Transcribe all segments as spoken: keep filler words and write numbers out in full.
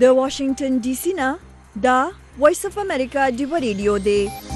د واشنگټن ډي سي نه دا وایس اف امریکا ډیو ریډیو دی.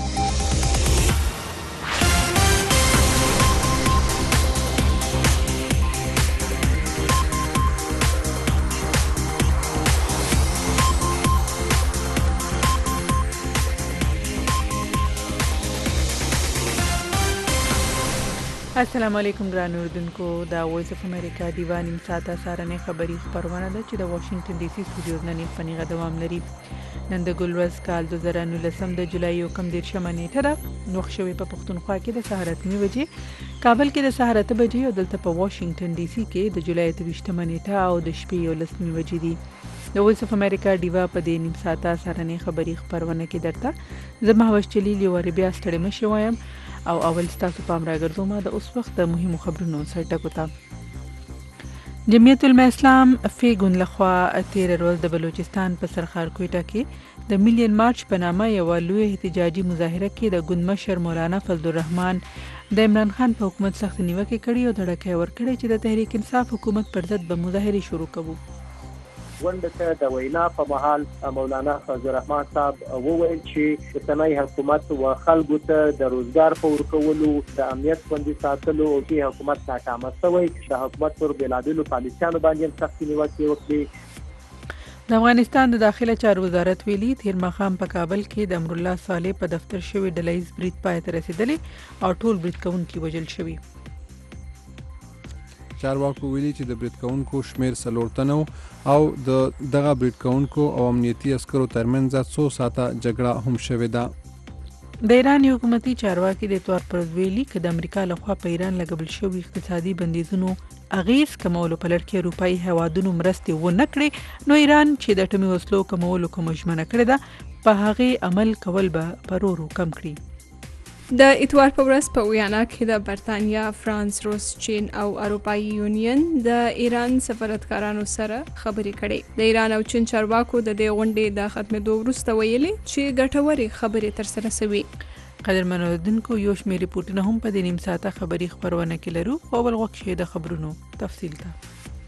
السلام علیکم ګران اوردونکو، دا وایس اف امریکا دیوان نیم ساعته سارنې خبری خبرونه ده چې د واشنگټن ډي سي سټوډیوز نه نیغ پنیغه دوام لري. نن د ګلورز کال دوه زره نولسم د جولای یوکم دیرشمه نیټه ده. نوښ شوې په پښتونخوا کې د سهار اتمې بجې، کابل کې د سهار اته بجې او دلته په واشنگټن ډي سي کې د جولای اته ویشتمه نیټه او د شپې یولسمې بجې دي. د وایس اف امریکا دیوا په دې نیم ساعته سارنې خبری خبرونه کې درته زه مهوش جلیل یو ور بیا ستړی مشې وایم او اول ستاسو پام راګرځوم د اوس وخت د مهمو خبرونو سرټکو ته. جمعیت علماء اسلام فیګون لخوا تیر ورځ د بلوچستان په سرخار کوټه کې د میلیون مارچ په نامه یو لوی احتجاجي مظاهره کې د ګوند مشر مولانا فضل الرحمن د عمران خان په حکومت سخت نیوکه کړې او دړکې ورکړې چې د تحریک انصاف حکومت پر ضد به مظاهره شروع کوو. ونده د وینا په محل مولانا فضل الرحمن صاحب وویل چې د سنای حکومت او خلکو ته د روزګار په ورکولو، د امنیت خوندي ساتلو او چې حکومت ناکامه شوی، د حکومت پر بلادلو پالیسیانو باندې سخت نیوکه وکړي. د افغانستان د داخله چارو وزارت ویلي تیر ماښام په کابل کې د امرالله صالح په دفتر شوی ډلهییز برید پای ته رسیدلی او ټول برید کوونکي وژل شوي. چارواکو ویلي چې د برید کوونکو شمیر څلور تنه او د دغه برید کوونکو او امنیتي عسکرو ترمنځ څو ساعته جګړه هم شوې ده. د ایران حکومتي چارواکي د اتوار پر ورځ ویلي چې د امریکا لخوا په ایران لګول شوي اقتصادي بندیزونو اغیز کمولو په لړ کې اروپایي هیوادونو مرستې ونه کړې، نو ایران چې د اټومي وسلو کمولو کوم ژمنه کړې ده په هغې عمل کول به په ورو ورو کم کړي. د اتوار په ورځ په ویانا کې د برتانیا، فرانس، روس، چین او اروپایي یونین د ایران سفارتکارانو سره خبرې کړې. د ایران او چین چارواکو د دې غونډې د ختمېدو وروسته ویلي چې ګټورې خبرې ترسره شوې. قدرمنو اوریدونکو، یو شمېر ریپورټونه هم په دې نیم ساعته خبري خبرونه کې لرو، خو اول غوږ شئ د خبرونو تفصیل ته.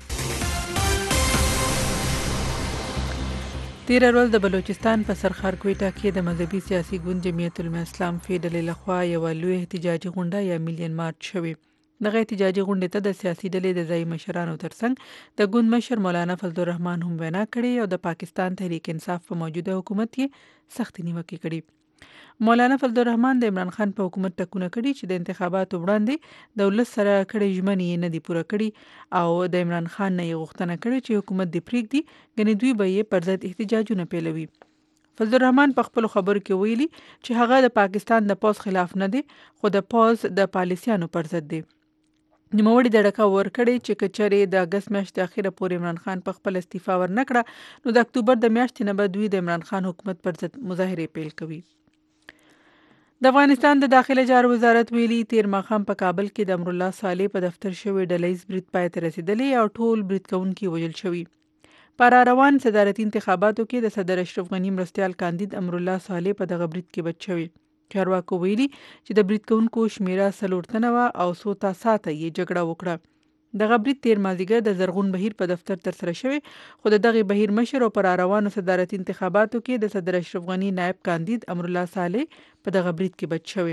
تیر ورځ د بلوچستان په سرخار کوټه کې د مذهبي سیاسي ګوند جمعیت علماء اسلام فی ډلې لخوا یو لوی احتجاجي غونډه یا میلیون مارچ شوې. دغه احتجاجي غونډې ته د سیاسي ډلې د ځایي مشرانو ترڅنګ د ګوند مشر مولانا فضل الرحمن هم وینا کړې او د پاکستان تحریک انصاف په موجوده حکومت یې سخت نیوکې کړې. مولانا فضل الرحمن د عمران خان په حکومت ټکونه کړي چې د انتخاباتو وړاندې د ولس سره کړي ژمنې یې نه دي پوره کړي او د عمران خان نه یې غوښتنه کړې چې حکومت دې پرېږدي، ګنې دوی به یې پر ضد احتجاجونه پیلوي. فضل الرحمن په خپلو خبرو کې ویلي چې هغه د پاکستان د پوځ خلاف نه دی، خو د پوځ د پالیسیانو پر ضد دی. نوموړي د ډکه ورکړې چې که چېرې د اګست میاشتې اخیره پورې عمران خان په خپل استعفا ورنه کړه، نو د اکتوبر د میاشتې نه به دوی د عمران خان حکومت پر ضد مظاهرې پیل کوي. د افغانستان د داخله چارو وزارت ویلي تیر ماښام په کابل کې د امرالله صالح په دفتر شوی ډلهییز برید پای ته رسیدلی او ټول برید کوونکي وژل شوي. په را روان صدارتي انتخاباتو کې د صدر اشرف غني مرستیال کاندید امرالله صالح په دغه برید کې بچ شوی. چارواکو ویلي چې د برید کوونکو شمیره څلور تنه وه او څو ساعته یې جګړه وکړه. دغه برید تیر مازدیګر د زرغون بهیر په دفتر ترسره شوی، خو د دغه بهیر مشر او پر روانو صدارتي انتخاباتو کې د صدر اشرف غني نائب کاندید امرالله صالح په دغه برید کې بچ شوی.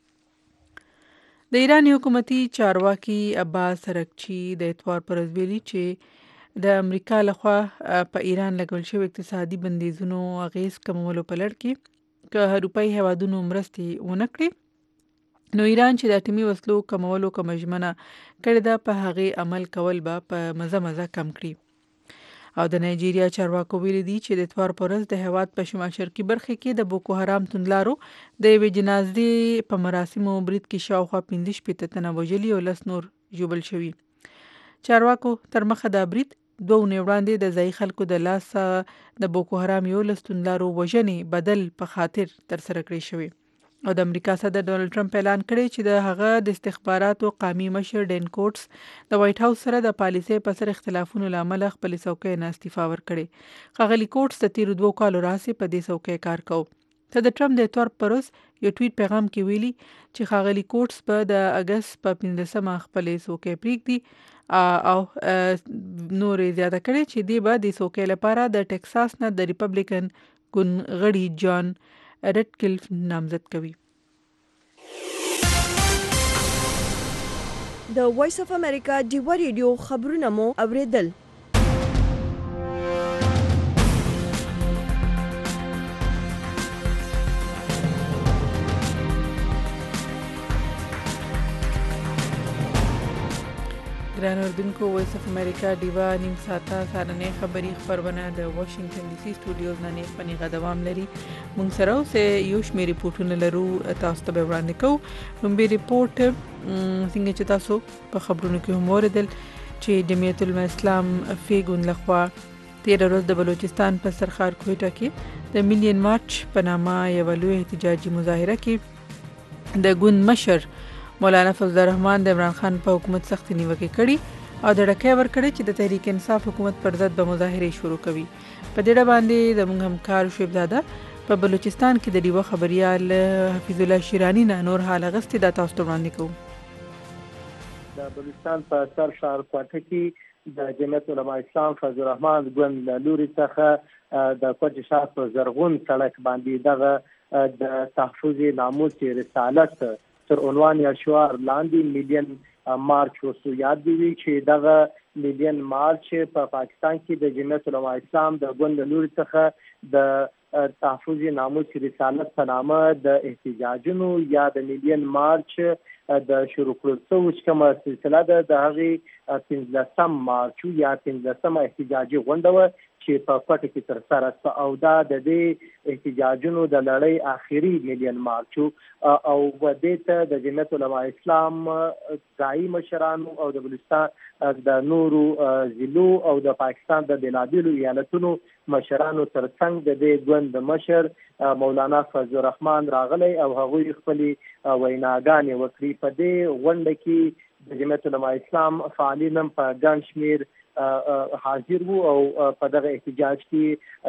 د ایران حکومتي چارواکي عباس ارغچی د اتوار پر ورځ ویلي چې د امریکا لخوا په ایران لګول شوی اقتصادي بندیزونو اغیز کمولو په لړ کې که اروپایي هیوادونو مرستې ونه کړي، نو ایران چې د اټومي وسلو کمولو کومه ژمنه کړې ده په هغې عمل کول به په مزه مزه کم کړي. او د نایجیریا چارواکو ویلي دي چې د اتوار په ورځ د هېواد په شمال شرقي برخه کې د بوکو حرام توندلارو د یوې جنازې په مراسمو برید کې شاوخوا پنځه شپېته تنه وژلي او لس نور ژوبل شوي. چارواکو تر مخه دا برید دوه اونۍ وړاندې د ځایي خلکو د لاسه د بوکو حرام یولس توندلارو وژنې بدل په خاطر ترسره کړې شوې. او د امریکا صدر ډونالد ټرمپ اعلان کړی چې د هغه د استخباراتو قومي مشر ډین کوټس د وایټ هاوس سره د پالیسۍ په سر اختلافونو له امله خپلې څوکۍ نه استعفا ورکړې. ښاغلي کوټس د تیرو دوو کالو راهیسې په دې څوکۍ کار کوي. صدر ټرمپ د اتوار پر ورځ یو ټویټ پیغام کې ویلي چې ښاغلي کوټس په د اګست په پنځلسمه خپلې څوکۍ پرېږدي او نورې زیاته کړې چې دی به د څوکۍ لپاره د ټکساس نه د ریپبلیکن ګوند غړي جان رټکلیف نامزد کوي. د وایس اف امریکا ډیوا ریډیو خبرونه مو اوریدل. ګران اردوونکو، وایس اف امریکا ډیوا نیم ساعته سهارنۍ خبري خپرونه د واشنگټن ډي سي سټوډیوز نه نیغ په نیغه دوام لري. موږ سره اوس یو شمېر ریپورټونه لرو، تاسو ته به وړاندې کوو. لومړی ریپورټ څنګه چې تاسو په خبرونو کې هم واورېدل چې جمعیت العلماء اسلام فی ګوند لخوا تېره ورځ د بلوچستان په سرخار کوټه کې د میلیون مارچ په نامه یوه لویه احتجاجي مظاهره کې د ګوند مشر مولانا فضل الرحمن د عمران خان په حکومت سخت نیوکې کړي او د ډکې ورکړي چې د تحریک انصاف حکومت پر ضد به مظاهرې شروع کوي. په دې ډول باندې زموږ همکار شعیب زاده په بلوچستان کې د ډیوا خبريال حفیظ الله شیرانی نه نور حال غستې د تاسو ته وړاندې کوو. د بلوچستان په سر ښار کوټه کې د جمعیت العلماء اسلام فضل الرحمن ګوند له لوري څخه د کوټه ښار په زرغون سړک باندې دغه د تحفظ ناموس رسالت تر عنوان یا شعار لاندې میلیون مارچ وسو یاد دی چې دغه میلیون مارچ په پاکستان کې د جمعیت العلماء اسلام د ګوند له لوري څخه د تحفظ ناموس رسالت په نامه د احتجاجونو یا د میلیون مارچ د شروع کړو چې کومه سلسله ده د هغې پنځلسم مارچ یا پنځلسمه احتجاجي غونډه وه چې په کوټه کې ترسره شوه او دا د دې احتجاجونو د لړۍ آخري میلیون مارچ او دې ته د جمعیت العلماء اسلام ځایي مشرانو او د بلوچستان د نورو ضلعو او د پاکستان د بېلابېلو ایالتونو مشرانو ترڅنګ د دې ګوند مشر مولانا فضل الرحمن راغلی او هغوی خپلې ویناګانې وکړي. په دې غونډه کې د جمعیت العلماء اسلام فعالین هم په ګڼ شمېر حاضر وو او په دغه احتجاج کې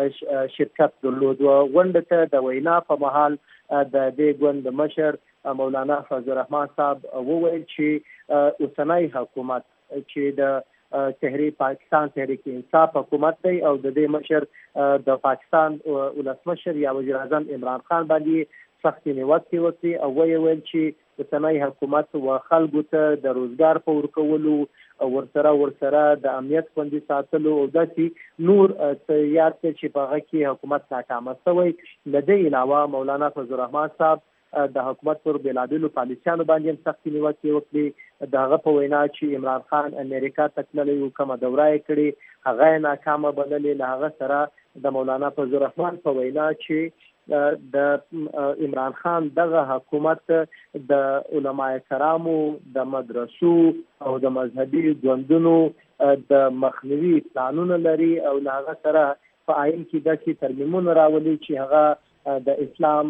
شرکت درلود. غونډه ته د وینا په مهال د دې ګوند مشر مولانا فضل الرحمن صاحب وویل چې اوسنی حکومت چې د تحریک پاکستان تحریک انصاف حکومت دی او د دې مشر د پاکستان ولسمشر یا وزیر اعظم عمران خان باندې سخت نیوکې وکړي او ویل چې اوسنی حکومت و خلکو ته د روزګار په ورکولو ورسره ورسره د امنیت خوندي ساتلو او داسې نور یاد کړي چې په هغه کې حکومت ناکامه شوی. له دې علاوه مولانا فضل الرحمن صاحب د حکومت پر بېلابېلو پالیسیانو باندې هم سختې نیوکې وکړي. د هغه په وینا چې عمران خان امریکا ته تللی و، کومه دوره یې کړې هغه یې ناکامه بللې. له هغه سره د مولانا فضل الرحمن په وینا چې د عمران خان دغه حکومت د علماء کرامو د مدرسو او د مذهبي ګوندونو د مخنیوي پلانونه لري او له هغه سره په آئین کې داسې ترمیمونه راولي چې هغه د اسلام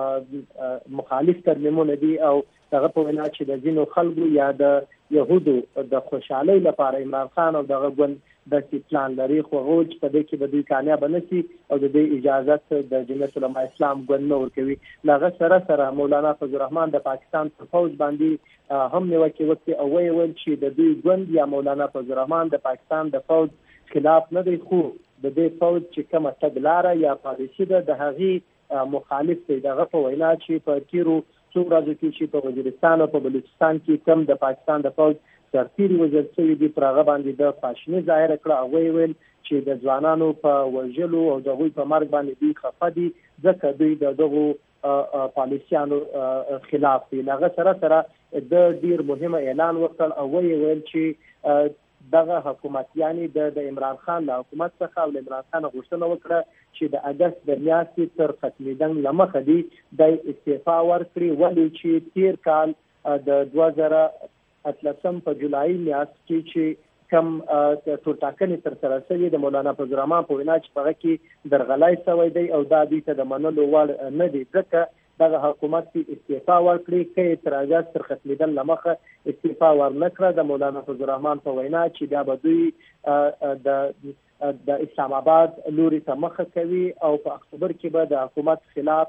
مخالف ترمیمونه دي او دغه په وینا چې د ځینو خلکو یا د یهودو د خوشحالۍ لپاره عمران خان او دغه ګوند داسې پلان لري، خو هغه چې په دې کې به دوی کامیابه نه شي او د دې اجازت د جمعیت العلماء اسلام ګوند نه ورکوي. له هغه سره سره مولانا فضل الرحمن د پاکستان په فوج باندې هم نیوکې وکړي او ویل چې د دوی ګوند یا مولانا فضل الرحمن د پاکستان د فوج خلاف نه دی، خو د دې فوج چې کومه تګلاره یا پالیسي ده د هغې مخالف دی. دغه په وینا چې په تیرو څو ورځو کې چې په وزیرستان او په بلوچستان کې کم د پاکستان د فوج سرتیري وژل شوي دي پر هغه باندې د خواشیني ظاهره کړه او ویل چې د ځوانانو په وژلو او د هغوی په مرګ باندې دوی خفه دي ځکه دوی د دغو پالیسیانو خلاف دي. له هغه سره سره د ډیر مهمه اعلان وکړ او ویل چې دغه حکومت یعنی د عمران خان له حکومت څخه او عمران خان غوښتنه وکړه چې د اګست د میاشتې تر ختمېدن له مخه دی د استعفا ورکړي، ولې چې تیر کال د دوه زره اتلسم په جولای میاشت کې چې کم ټولټاکنې ترسره شوې د مولانا فضل الرحمن په وینا چې په هغه کې درغلی شوی دی او دا دوی ته د منلو وړ نه دی، ځکه دغه حکومت کې استعفا ورکړي که اعتراضات تر ختمېدن له مخه استعفا ورنه کړه. د مولانا فضل الرحمن په وینا چې بیا به دوی د د اسلام آباد لوري ته مخه کوي او په اکتوبر کې به د حکومت خلاف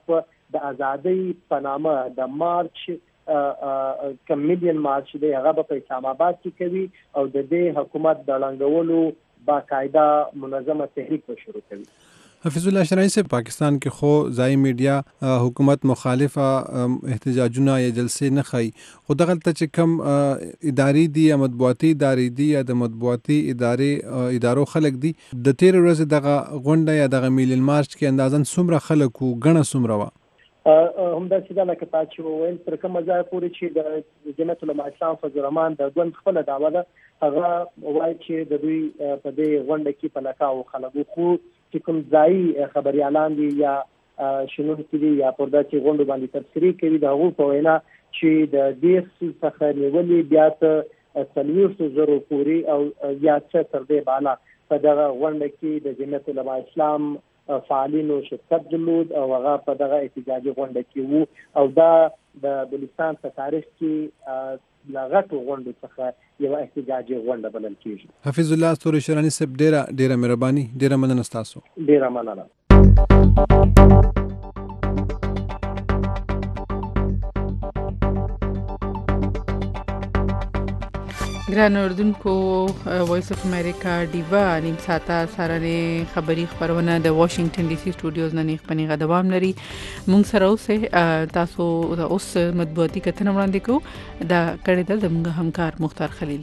د ازادۍ په نامه د مارچ کم میلیون مارچ دی هغه په اسلام آباد کې کوي او د دې حکومت د ړنګولو باقاعده منظمه تحریک شروع کوي. حفیظ الله شرعی سے پاکستان کې خو ځای میډیا حکومت مخالفه احتجاجونه یا جلسې نه خي، خو دغه ته چې کم ادارې دي یا مطبوعاتي ادارې دي یا د مطبوعاتي ادارې ادارو خلک دي، د تیر ورځې دغه غونډه یا دغه میلیون مارچ کې اندازن څومره خلک وو، ګڼه څومره وه؟ همدا چې دا لکه تاسو چې وویل تر کومه ځای پورې چې د جمعیت العلماء اسلام فضل الرحمن د ګوند خپله دعوه ده، هغه وایي چې د دوی په دې غونډه کې په لکاو خلکو خو چې کوم ځایي خبریالان دي یا شنونکي دي یا پر دا چې غونډو باندې تبصرې کوي د هغو په وینا چې د دېرشو څخه نیولې بیا تر څلوېښتو زرو پورې او یا څه تر دې بالا په دغه غونډه کې د جمعیت العلماء اسلام فعالینو شرکت درلود او هغه په دغه احتجاجي غونډه کې وو او دا د بلوچستان په تاریخ کې له غټو غونډو څخه یوه احتجاجي غونډه بلل کېږي. حفیظ الله ستوري شراني صاحب ډېره ډېره مهرباني، ډېره مننه ستاسو. ډېره مننه. ګران اوردونکو، وایس اف امریکا ډیوا نیم ساعته سارنې خبری خبرونه د واشنگټن ډي سي سټوډیوز نه نیغ پنیغه دوام لري. مونږ سره اوسه تاسو د اوس مطبوعاتي کتنه وړاندې کوو دا کړی ده زموږ همکار مختار خلیل.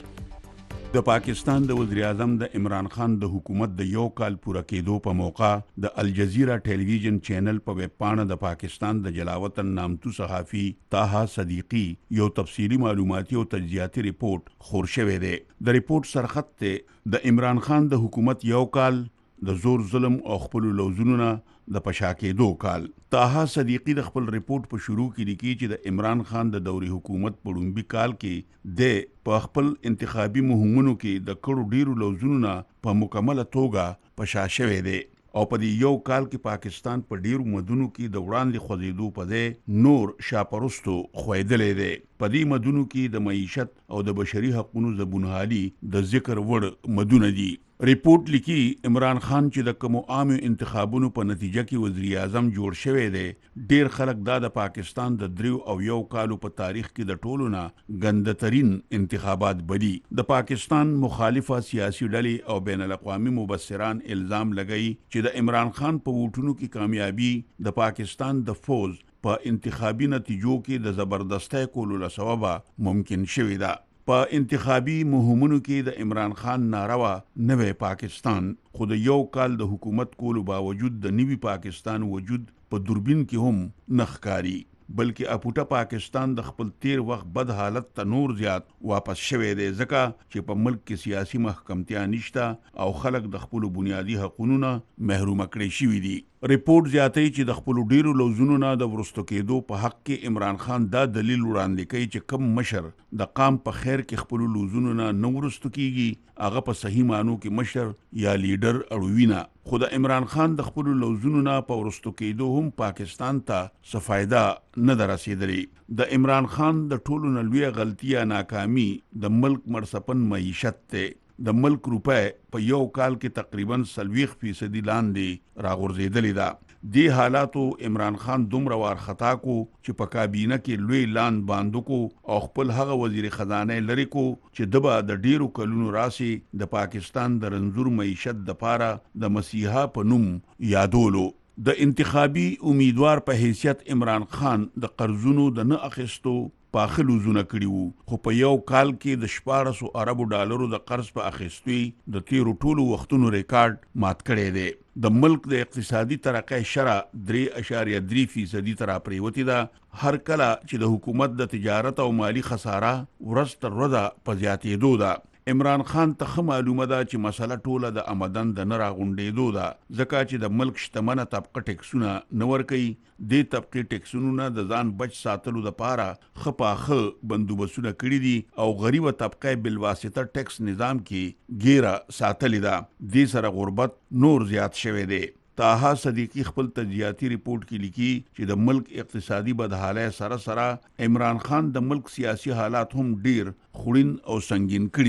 د پاکستان د وزیر اعظم د عمران خان د حکومت د یو کال پوره کېدو په موقع د الجزیره ټلویزیون چینل په ویب پاڼه د پاکستان د جلاوطن نامتو صحافي طه صدیقی یو تفصیلی معلوماتي او تجزیاتي ریپورت خور شوی دی. د ریپورت سرخط ته د عمران خان د حکومت یو کال د زور ظلم او خپل لوزونو نه د پشاکېدو کال. طه صدیقی د خپل ریپورت په شروع کې لیکي چې د عمران خان د دوري حکومت په لومړي کال کې د په خپل انتخابي مهمونو کې د کړو ډیرو لوزونو نه په مکمله توګه پشا شوی دی او په دې یو کال کې پاکستان په ډیرو مدونو کې د وړاندې خوځېدو په ځای نور شاپرستو خویدلې دی. په دې مدونو کې د معیشت او د بشري حقوقو زبونحالي د ذکر وړ مدونه دي. ریپورت لیکي عمران خان چې د کومو عامو انتخابونو په نتیجه کې وزیر اعظم جوړ شوی دی، ډیر خلک دا د پاکستان د دریو او یو کالو په تاریخ کې د ټولو نه ګنده ترین انتخابات بلی. د پاکستان مخالفه سیاسي ډلې او بین الاقوامي مبصران الزام لګئی چې د عمران خان په ووټونو کې کامیابی د پاکستان د فوز په انتخابي نتیجو کې د زبردستۍ کولو له سببه ممکن شوی ده. په انتخابي مهمونو کې د عمران خان ناروا نوې پاکستان خو د یو کال د حکومت کولو باوجود د نوي پاکستان وجود په دوربین کې هم نخکاری، بلکې اپوټه پاکستان د خپل تیر وخت بد حالت ته نور زیات واپس شوی دی، ځکه چې په ملک کې سیاسي محکمتیا نشته او خلک د خپل بنیادی حقوقو نه محروم کړي شوي دي. ریپورت زیاتوي چې د خپل ډیرو لوزونو نه د ورستو کېدو په حق کې عمران خان دا دلیل وړاندې کوي چې کم مشر د قام په خیر کې خپل لوزونو نه نه ورستو کیږي، هغه په صحیح معنو کې مشر یا لیډر اړوي نه. خو د عمران خان د خپل لوزونو نه په ورستو کېدو هم پاکستان ته څه فایده نه ده رسېدلې. د عمران خان د ټولو نه لویه غلطي یا ناکامي د ملک مرسپن معیشت ته. د ملک روپۍ په یو کال کې تقریبا سلويخ فیصدي لاندې راغورځېدلې ده. دې حالاتو عمران خان دومره وارخطا کو چې په کابینه کې لوی لاند باندو کو او خپل هغه وزیر خزانه لري کو چې دبا د ډیرو کلونو راسي د پاکستان د رنځور معیشت د پاره د مسیحا په نوم یادولو. د انتخابي امیدوار په حیثیت عمران خان د قرضونو د نه اخیستو پاخه لوزونه کړي وو، خو په یو کال کې د شپاړسو اربو ډالرو د قرض په اخیستوي د تیرو ټولو وختونو ریکارډ مات کړی دی. د ملک د اقتصادي ترقۍ شرح درې اشاریه درې فیصدي ته راپریوتې ده. هر کله چې د حکومت د تجارت او مالی خساره ورځ تر ورځه په زیاتېدو ده. عمران خان ته ښه معلومه ده چې مسله ټوله د آمدن د نه راغونډېدو ده، ځکه چې د ملک شتمنه طبقه ټیکسونه نه ورکوي. دې طبقې ټیکسونو نه د ځان بچ ساتلو دپاره ښه پاښه بندوبستونه کړي دي او غریبه طبقه بالواسطه ټیکس نظام کې ګیره ساتلې ده. دې سره غربت نور زیات شوی دی. طه صدیقی خپل تجزیاتی ریپورت کې لیکي چې د ملک اقتصادي بدحالۍ سره سره عمران خان د ملک سیاسي حالات هم ډیر خوړین او سنگین کړي دي.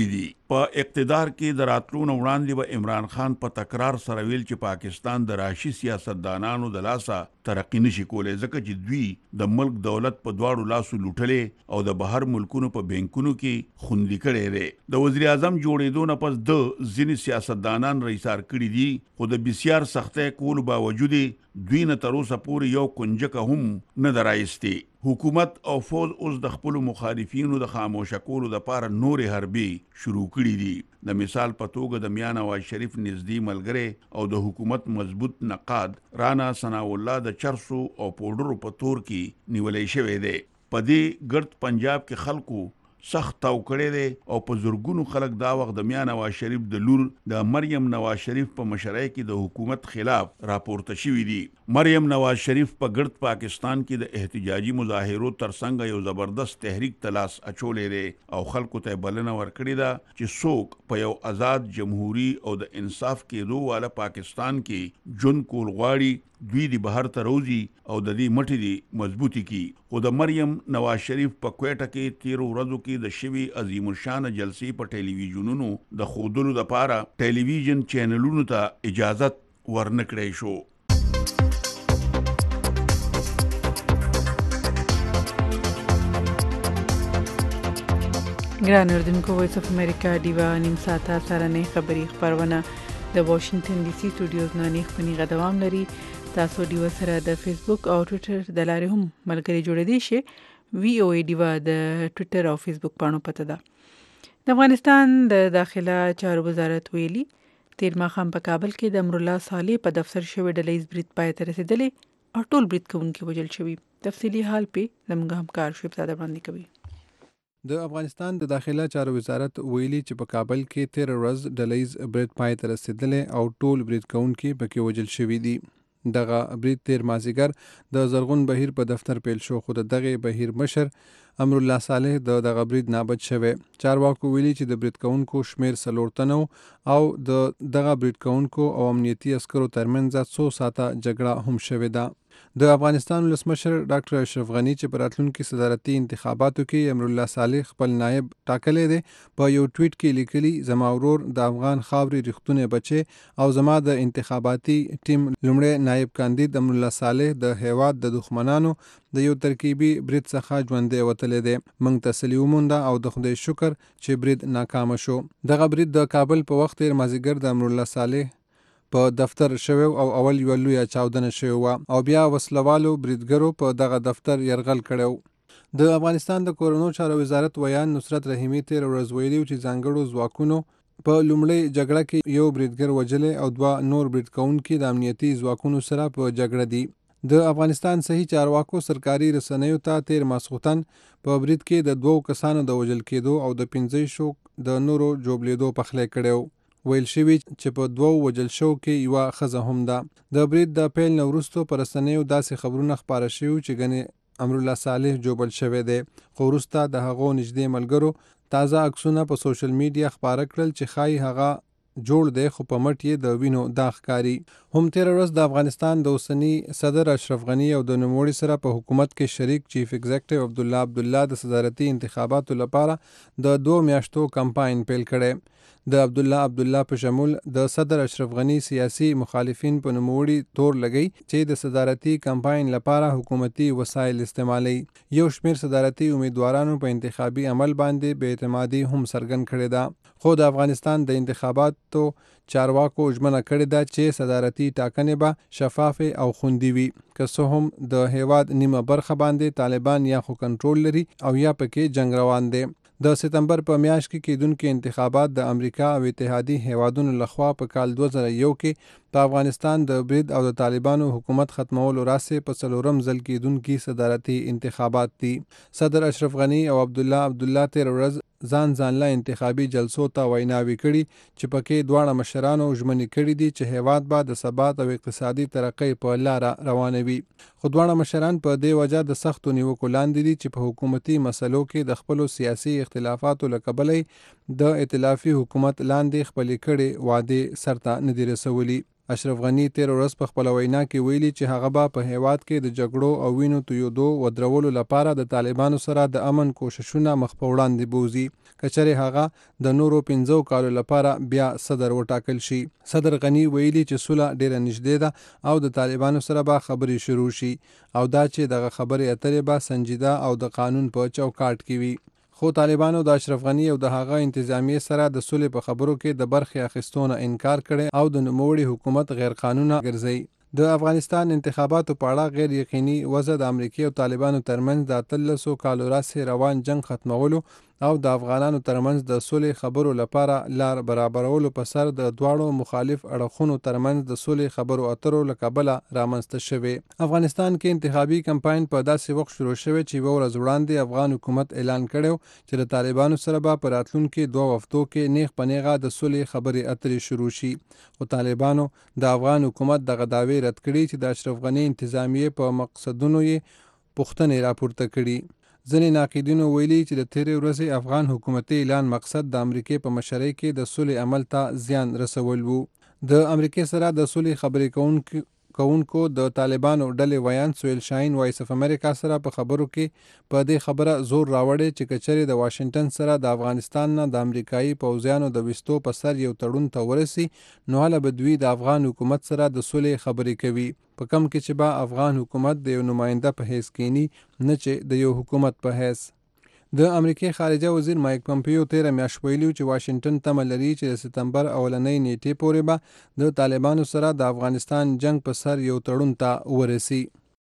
په اقتدار کې د راتلو نه وړاندې به عمران خان په تکرار سره ویل چې پاکستان د راشي سیاستدانانو د لاسه ترقی نشي کولی ځکه چې دوی د ملک دولت په دواړو لاسو لوټلې او د بهر ملکونو په بینکونو کې خوندي کړی دی. د وزیر اعظم جوړېدو نه پس د ځینې سیاستدانان رئیسار کړي دي خو د بسیار سختۍ کولو باوجود دوی نه تر اوسه پورې یو کنجکه هم نه ده رایستې. حکومت او فوج اوس د خپلو مخالفینو د خاموشه کولو دپاره نورې حربې شروع کړي دي. د مثال په توګه د میاں نواز شریف نږدې ملګری او د حکومت مضبوط نقاد رانا ثناء الله د چرسو او پوډرو په تور کې نیولې شوی دی. په دې ګرد پنجاب کې خلکو سخت تاو کړی دی او په زرګونو خلک دا وخت د میاں نواز شریف د لور د مریم نواز شریف په مشرۍ کې د حکومت خلاف راپورته شوي دي. مریم نواز شریف په ګرد پاکستان کې د احتجاجي مظاهرو ترڅنګ یو زبردست تحریک تلاس اچولې دی او خلکو ته بلنه ورکړې ده چې څوک په یو آزاد جمهوري او د انصاف کېدو والا پاکستان کې ژوند کول غواړي دوی دی بهر ته روزي او د دې مټې دی مضبوطی کی. خو د مریم نواز شریف په کوټه کې تیرو ورځو کې د شوي عظیم الشان جلسې په ټلویزیونونو د خودلو لپاره ټلویزیون چینلونو ته اجازت ورنکړی شو. ګران اردوونکو وایس اف امریکا ډیوا نیم ساعته سرنې خبري خبرونه د واشنگټن ډي سي سټوډیوز نه نه خپنی غدوام لري. تاسو ډیوا سره د فیسبوک او ټوئیټر د لارې هم ملګری جوړې دي شي. وی او ای ډیوا د ټوئیټر او فیسبوک باندې پته ده. د افغانستان د داخله چارو وزارت ویلي تیر ماښام په کابل کې د امرالله صالح په دفتر شوی ډلهیز برید پای ته رسیدلې او ټول برید کوونکي وژل شوي. تفصیلی حال په زموږ همکار شعیب زاده وړاندې کوي. د افغانستان د داخله چارو وزارت ویلي چې په کابل کې تیر ورځ ډلهیز برید پای ته رسیدلې او ټول برید کوونکي پکې وژل شوي دي. دغه برید تیر مازیګر د زرغون بهیر په دفتر پیل شو خو د دغه بهیر مشر امرالله صالح د دغه برید نابد شوی. چارواکو ویلي چې د برید کوونکو شمیر څلور تنه او د دغه برید کوونکو او امنیتي عسکرو ترمنځ څو ساعته جګړه هم شوې ده. د افغانستان ولسمشر ډاکټر اشرف غنی چې په راتلونکي صدارتي انتخاباتو کې امرالله صالح خپل نائب ټاکلی دی په یو ټویټ کې لیکلي زما ورور د افغان خاورې ریښتونی بچی او زما د انتخاباتي ټیم لومړی نائب کاندید امرالله صالح د هیواد د دښمنانو د یو ترکیبي برید څخه ژوندی وتلی دی. موږ تسلي ومونده او د خدای شکر چې برید ناکامه شو. دغه برید د کابل په وخت تیر مازیګر د امرالله صالح په دفتر شوی او اول یو لویه چاودنه شوی و او بیا وسلوالو بریدګرو په دغه دفتر يرغل کړو. د افغانستان د کورونو چارو وزارت ویان نصرت رحیمی تیر ورځ ویلي چې ځانګړو ځواکونو په لومړی جګړه کې یو بریدګر وژلی او دوه نور برید کوونکي د امنیتي ځواکونو سره په جګړه دي. د افغانستان صحیح چارواکو سرکاري رسنیو ته تیر ماسخوتن په برید کې د دوو کسانو د وژل کېدو او د پنځه شو د نورو جوړېدو پخلی کړو. ویل شوي چې په دوو وژل شو کې یوه ښځه هم ده. د برید د پیل نه وروستو په رسنیو داسې خبرونه خپاره شوي چې ګنې امرالله صالح جوبل شوی دی خو وروسته د هغو نږدې ملګرو تازه عکسونه په سوشل میډیا خپاره کړل چې ښایي هغه جوړ دی خو په مټ یې د وینو داغ ښکاري. هم تیر ورځ د افغانستان د اوسني صدر اشرف غنی او د نوموړي سره په حکومت کې شریک چیف ایگزیکټیو عبدالله عبدالله د صدارتي انتخاباتو لپاره د دوه میاشتو کمپاین پیل کړی. د عبدالله عبدالله په شمول د صدر اشرف غنی سیاسي مخالفین په نوموړي تور لګی چې د صدارتي کمپاین لپاره حکومتي وسایل استعمالي. یو شمیر صدارتي امیدوارانو په انتخابي عمل باندې بې اعتمادي هم څرګند کړې ده خو د افغانستان د انتخاباتو چارواکو ژمنه کړې ده چې صدارتي ټاکنې به شفافه او خوندي وي که څه هم د هیواد نیمه برخه باندې طالبان یا خو کنټرول لري او یا پکې جنگ روان دی. د سپتمبر په میاشت کې کېدونکي انتخابات د امریکا او اتحادي هیوادونو لخوا په کال دوه زره یو کې په افغانستان د برید او د طالبانو حکومت ختمولو راسې په څلورم ځل کېدونکي صدارتي انتخابات دي. صدر اشرف غنی او عبدالله عبدالله تیر ورځ ځان ځانله انتخابي جلسو ته ویناوي کړي چې پکې دواړه مشرانو ژمنې کړي دي چې هیواد به د ثبات او اقتصادي ترقۍ په لاره روانوي. خو دواړه مشران په دې وجه د سختو نیوکو لاندې دي چې په حکومتي مسلو کې د خپلو سیاسي اختلافاتو له کبله د ائتلافي حکومت لاندې خپلې کړې وعدې سرته نه دي رسولي. اشرف غنی تیر ورځ په خپل وینا کې ویلي چې هغه به په هیواد کې د جګړو او وینو تویدو ودرولو لپاره د طالبانو سره د امن کوششونه مخ په وړاندې بوزي کچره هغه د نورو پنځو کالو لپاره بیا صدر وټاکل شي. صدر غنی ویلي چې صلح ډیره نږدې ده او د طالبانو سره به خبرې شروع شي او دا چې دغه خبرې اترې به سنجیده او د قانون په چوکاټ کې وي. خو طالبانو د اشرف غنی او د هغه انتظامیه سره د صلح په خبرو کې د برخې اخیستونه انکار کړي او د نوموړي حکومت غیر قانونه ګرځي. د افغانستان انتخاباتو په اړه غیر یقیني وضع د امریکای او طالبانو ترمنځ د اتلسو کالو راهیسې روان جنگ ختمولو او د افغانانو ترمنځ د صلح خبرو لپاره لار برابرولو په سر د دواړو مخالف اړخونو ترمنځ د صلح خبرو اترو له کبله رامنځته شوی. افغانستان کې انتخابي کمپاین په داسې وخت شروع شوی چې یوه ورځ وړاندې افغان حکومت اعلان کړی چې د طالبانو سره به په راتلونکي دوه هفتو کې نیغ په نیغه د صلح خبرې اترې شروع شي. خو طالبانو د افغان حکومت دغه دعوې رد کړي چې د اشرف غنی انتظامیه په مقصدونو یې پوښتنې راپورته کړي. ځینې ناقدینو ویلي چې د تیرې ورځې افغان حکومتي اعلان مقصد د امریکای په مشرۍ کې د صلح عمل ته زیان رسول وو. د امریکای سره د صلح خبرې کوونکو کوونکو د طالبانو ډلې ویان سویل شاهین وایس اف امریکا سره په خبرو کې په دې خبره زور راوړی چې کچرې د واشنگټن سره د افغانستان نه د امریکایي پوځیانو د وستو په سر یو تړون ته ورسي نو هله به دوی د افغان حکومت سره د صلح خبرې کوي په کم کې چې به افغان حکومت د یو نماینده په حیث کینی نه چې د یو حکومت په حیث. د امریکای خارجه وزیر مایک پمپیو تیره میاشت ویلي چې واشنگټن تمه لري چې د سپتمبر اولنۍ نیټې پورې به د طالبانو سره د افغانستان جنگ په سر یو تړون ته ورسي.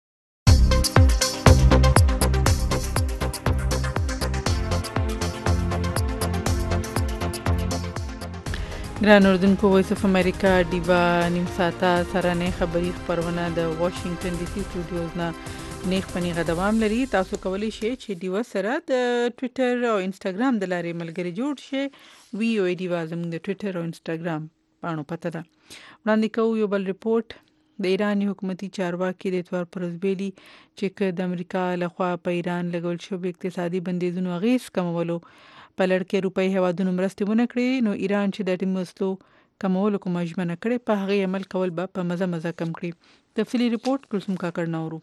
ګران اردوونکو وایس اف امریکا ډیوا نیم ساعته سرانه خبري خبرونه د واشنگټن ډي سي سټوډیوز نه نیغ پنیغه دوام لري. تاسو کولی شئ چې ډیوا سره د ټوئیټر او انسټاګرام د لارې ملګري جوړ شئ. وی او ډیوا زموږ د ټوئیټر او انسټاګرام پاڼو پته ده. وړاندې کوو یو بل ریپورت. د ایران حکومتي چارواکي د اتوار پر ورځ ویلي چې که د امریکا لخوا په ایران لګول شوي اقتصادي بندیزونو اغیز کمولو په لړ کې روپۍ هیوادونو مرستې ونه کړي نو ایران چې د اټومي وسلو کمولو کومه ژمنه کړې په هغې عمل کول به په مزه مزه کم کړي. تفصیلي ریپورت کلثوم کاکړ نورو.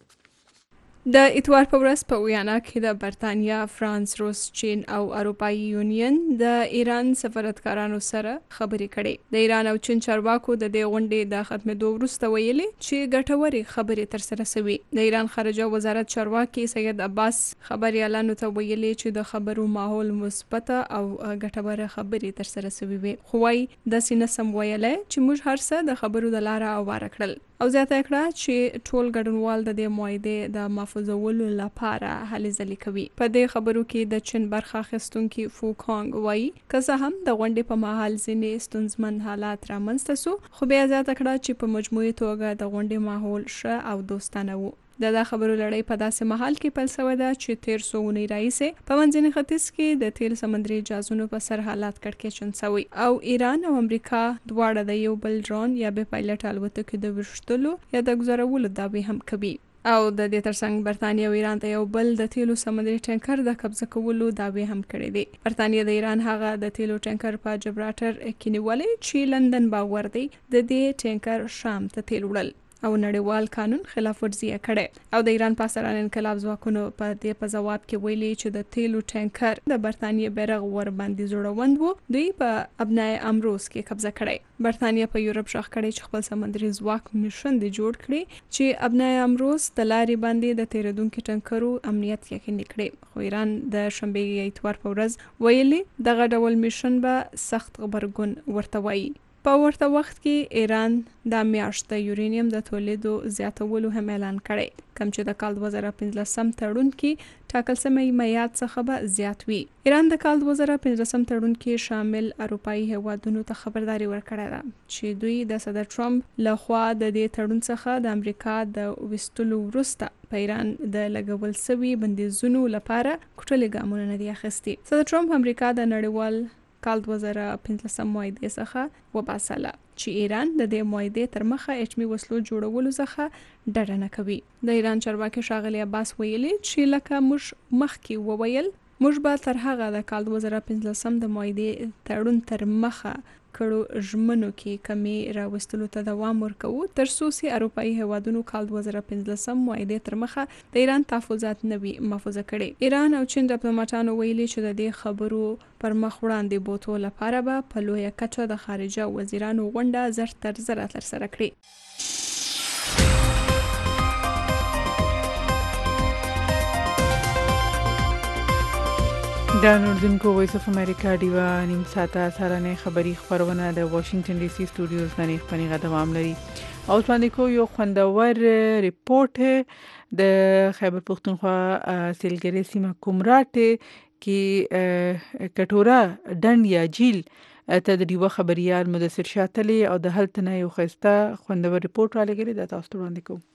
د اتوار په ورځ په ویانا کې د برتانیا، فرانس، روس، چین او اروپایي یونین د ایران سفارتکارانو سره خبرې کړې. د ایران او چین چارواکو د دې غونډې د ختمېدو وروسته ویلي چې ګټورې خبرې ترسره شوې. د ایران خارجه وزارت چارواکي سید عباس خبريالانو ته ویلي چې د خبرو ماحول مثبت او ګټوره خبرې ترسره شوې وي. خو وايي داسې نه سم ویلی چې موږ هر څه د خبرو د لاره اواره کړل او زیاته کړه چې ټول ګډونوال د دې معاهدې د محفوظولو لپاره هلې ځلې کوي. په دې خبرو کې د چین برخه اخیستونکي فو کانګ وایي که څه هم د غونډې په مهال ځینې ستونزمن حالات رامنځته سو خو بیا زیاته کړه چې په مجموعي توګه د غونډې ماحول ښه او دوستانه و. د دا خبرو لړۍ په داسې مهال کې پیل شوې ده چې تیر څو اونۍ راهیسې په منځني ختیځ کې د تیل سمندري جهازونو په سر حالات کړکېچن شوي او ایران او امریکا دواړه د یو بل ډرون یا بې پایلټ الوتکې د ویشتلو یا د ګذرولو دعوې هم کوي او د دې ترڅنګ برتانیا او ایران ته یو بل د تیلو سمندري ټانکر د قبضه کولو دعوې هم کړې دي. برتانیا د ایران هغه د تیلو ټانکر په جبرالټر کې نیولې چې لندن باور دی د دې ټانکر شام ته تیل وړل او نړیوال قانون خلاف ورزي کړي او د ایران پاسران انقلاب ځواکونو په دې په جواب کې ویلي چې د تیلو ټانکر د برتانیا بیرغ ور باندې جوړوند وو دوی په ابنای امروز کې قبضه کړي. برتانیا په یورپ شاخ کړي چې خپل سمندري ځواک مشن دی جوړ کړي چې ابنای امروز د لارې باندې د تیریدونکو ټانکرو امنیت یقیني کړي. خو ایران د شنبه اتوار په ورځ ویلي دغه ډول مشن به سخت غبرګون ورته وایي. په ورته وخت کې ایران د میاشت د یورینیم د تولیدو زیاتولو هم اعلان کړی کوم چې د کال دوه زره پنځلسم تړون کې ټاکل شوی میعاد څخه به زیات وي. ایران د کال دوه زره پنځلسم تړون کې شامل اروپایي هیوادونو ته خبرداري ورکړې ده چې دوی د صدر ټرمپ لخوا د دې تړون څخه د امریکا د وستلو وروسته په ایران د لګول شوي بندیزونو لپاره کوټلې ګامونه نه دي اخیستي. صدر ټرمپ امریکا د نړیوال کال دوه زره پنځلسم معاهدې څخه وباسله چې ایران د دې معاهدې تر مخه اټومي وسلو جوړولو څخه ډډه نه کوي. د ایران چارواکي ښاغلي عباس ویلي چې لکه موږ مخکې وویل موږ به تر هغه د کال دوه زره پنځلسم د معاهدې تړون تر مخه کړو ژمنو کې کمې راوستلو ته دوام ورکوو تر څو چې اروپایي هیوادونو کال دوه زره پنځلسم معاهدې تر مخه د ایران تحفظات نه وي محفوظه کړي. ایران او چین ډیپلوماټانو ویلي چې د دې خبرو پر مخ وړاندې بوتو لپاره به په لویه کچه د خارجه وزیرانو غونډه زر تر زره ترسره کړي. د اردوونکو وایس اف امریکا ډیوا نیم ساعته سهارنۍ خبري خبرونه د واشنگټن ډي سي سټوډیوز نه خپرېږي دوام لري. او باندې کو یو خوندور ریپورت د خیبر پختونخوا سیلګری سیمه کومراټ کې کټورا ډنډ یا جیل ته د ډیوا خبريال مدثر شاتلی او د هلتنه یو خسته خوندور ریپورت را لګري د تاسو وړاندې کوم.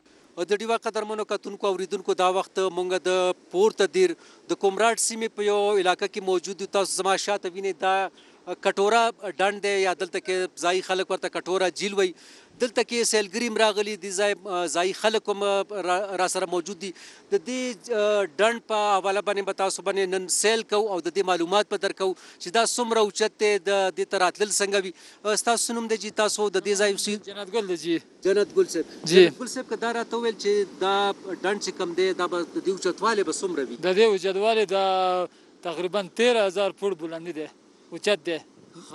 د ډیوا قدرمنو کتونکو اوریدونکو دا وخت مونږ د پورته دیر د کومراټ سیمې په یو علاقې کې موجود تاسو زما شاته ویني دا کټورا ډنډ دی یا دلته کې ځای خلک ورته کټورا جیل وای. دلته کې سیلګری راغلي دي ځای خلک هم را سره موجود دي. د دې ډنډ په حواله باندې به تاسو باندې نن سیل کو او د دې معلومات په درکو چې دا څومره اوچت دی د دې ته راتلل څنګه وي. ستاسو نوم دی چې تاسو د دې ځای اوسېد؟ جنت ګل دی جی. جنت ګل صاحب جنت ګل صاحب که دا راته وویل چې دا ډنډ چې کوم دی دا به د دې اوچتوالی به څومره وي؟ د دې اوچتوالی دا تقریبا تیرہ هزار فوټ بلندي دی، اوچت دی.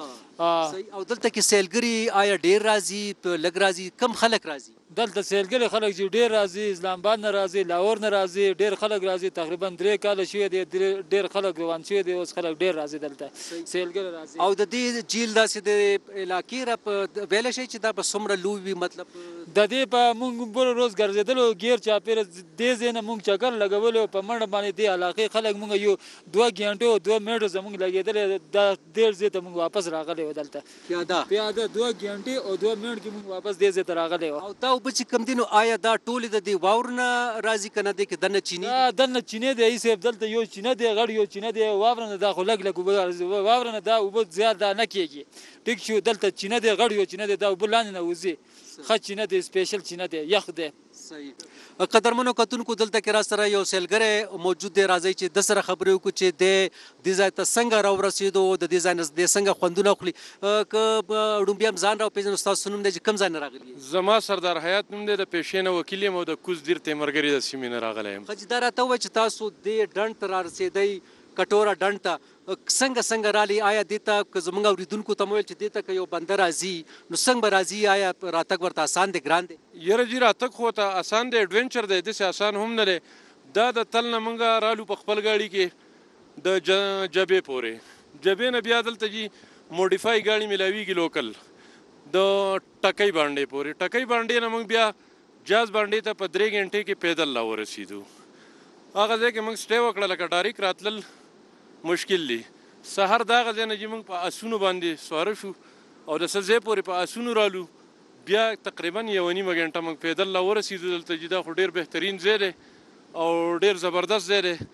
او دلته کې سیلګری آیا ډیر راځي لږ راځي کم خلک راځي؟ دلته سیلګری خلک چې ډیر راځي، اسلام آباد نه راځي، لاهور نه راځي، ډیر خلک راځي. تقریبا درې کاله شوي دي ډیر خلک روان شوي دي، اوس خلک ډیر راځي دلته سیلګری راځي. او د دې جیل داسې د علاقې را په ویلی شي چې دا به څومره لوی وي؟ مطلب د دې په موږ بل روز ګرځېدلو غیر چاپېره دې ځای نه موږ چکر لګولو په منډه باندې دې علاقې خلک موږ یو دوه ګنټو دوه منټو زموږ لګېدلی دا ډېر ځای ته موږ واپس راغلی وو. دلته پیاده پیاده دوه ګنټې او دوه منټ کې موږ واپس دې ځای ته راغلی وو. او دا اوبه چې کوم دي نو آیا دا ټولې د دې واور نه راځي که نه دی که دننه چینې دا دننه چینې دی صاحب. دلته یو چینه دی غړ یو چینه دی، واوره نه دا خو لږ لږ اوبه راځي، واوره نه دا اوبه زیات دا نه کېږي. ټیک شو دلته چینه دی غړ یو چینه دی، دا اوبه لاندې نه وځي، ښه چینه دی، سپیشل چینه دی، یخ دی. صحیح. قدرمنو کتونکو دلته کې را سره یو سیلګری موجود دی، راځي چې د سره خبرې وکړو چې د دې ځای ته څنګه راورسېدو، د دې ځای نه د څنګه خوندونه اخلي. که ړومبي هم ځان راوپېژنو، ستاسو نوم دی چې کوم ځای نه راغلي؟ زما سردار حیات نوم دی، د پیشې نه وکیل یم او د کوز دیر تیمرګري د سیمې نه راغلی یم. ښه چې دا راته ووایه چې تاسو دې ډنډ ته رارسېدئ، کټوره ډنډ ته څنګه څنګه رالي؟ آیا دې ته که زموږ اورېدونکو ته مو ویل چې دې ته که یو بنده راځي نو څنګه به راځي؟ آیا راتګ ورته اسان دی ګران دی؟ یاره جي راتګ خو ته اسان دی، ایډونچر دی، داسې اسان هم نه دی. دا د تل نه موږ رالو په خپل ګاډي کې د جبې پورې، جبې نه بیا دلته جي موډیفای ګاډي میلاویږي لوکل د ټکۍ باندې پورې، ټکۍ باندې نه موږ بیا جاز باندې ته په درې غنټې کې پیدل لا ورسېدو. هغه ځای کې موږ سټې وکړه، لکه ډایرکټ راتلل مشکل دی. سهار دا هغه ځای نه چې موږ په اسونو باندې سواره شو او د څه ځای پورې په اسونو رالو، بیا تقریبا یوه نیمه غنټه موږ پیدل لا ورسېدو. دلته چې دا خو ډېر بهترین ځای دی او ډېر زبردست ځای دی.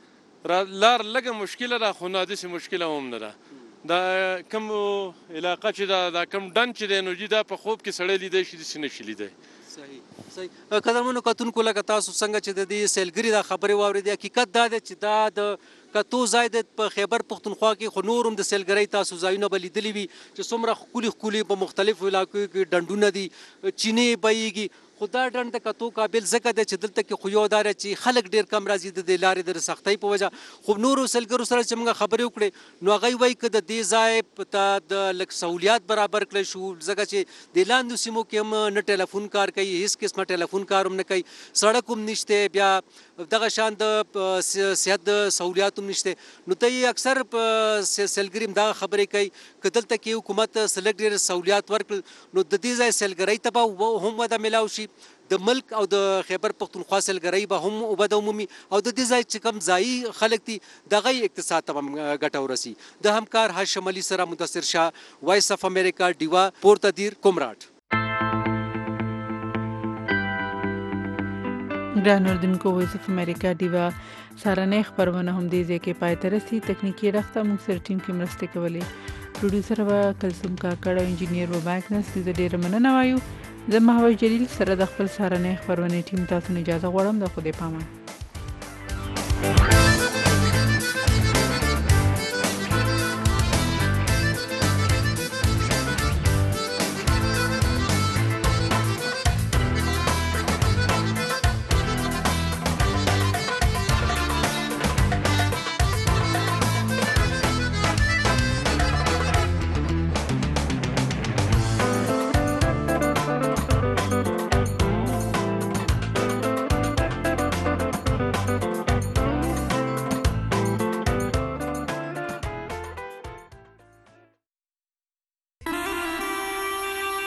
لار لږه مشکله ده خو نه داسې مشکله هم نه ده. دا کوم علاقه چې دا دا کوم ډنډ چې دی نو جي دا په خوب کې سړی لیدی شي، داسې نه شي لیدی. صحیح صحیح. قدرمنو کتونکو لکه تاسو څنګه چې د دې سیلګري دا خبرې واورېدې، حقیقت دا دی چې دا د کتو ځای د په خیبر پختونخوا کې خو نور هم د سیلګرۍ تاسو ځایونه به لیدلي وي چې څومره ښکلي ښکلي په مختلفو علاقو کې ډنډونه دي، چینې بهیږي. خو دا ډنډ د کتو قابل ځکه دی چې دلته کې خو یو دا چې خلک ډېر کم راځي د دې لارې د سختۍ په وجه. خو نورو سیلګرو سره چې موږ خبرې وکړې نو هغوی وایي که د دې ځای ته د لږ سهولیات برابر کړی شو، ځکه چې د لاندو سیمو کې هم نه ټلیفون کار کوي، هېڅ قسمه ټلیفون کار هم نه کوي، سړک هم نشته، بیا دغه شان د صحت د سهولیات هم نشته. نو ته یې اکثر په سیلګري هم دغه خبرې کوي که دلته کې حکومت څه لږ ډېر سهولیات ورکړل نو د دې ځای سیلګرۍ ته به هم وده میلاو شي، د ملک او د خیبر پختونخوا سیلګرۍ به هم وده ومومي او د دې ځای چې کوم ځایي خلک دي د هغوی اقتصاد ته هم ګټه ورسي. د همکار هاشم علي سره مدثر شاه، وایس اف امریکا، ډیوا، پورته دیر، کومراټ. ګران اردوونکو وایس اف امریکا ډیوا سهارنۍ خپرونه هم دې ځای کې پای ته رسي. تکنیکي رخته موږ سره ټیم کې مرستې کولې، پروډیوسر به کلثوم کاکړ او انجینیر به ماګنس. دې ته ډېره مننه وایو. زه مهوش جلیل سره د خپل سهارنۍ خپرونې ټیم تاسو نه اجازه غواړم. د خدای پامان.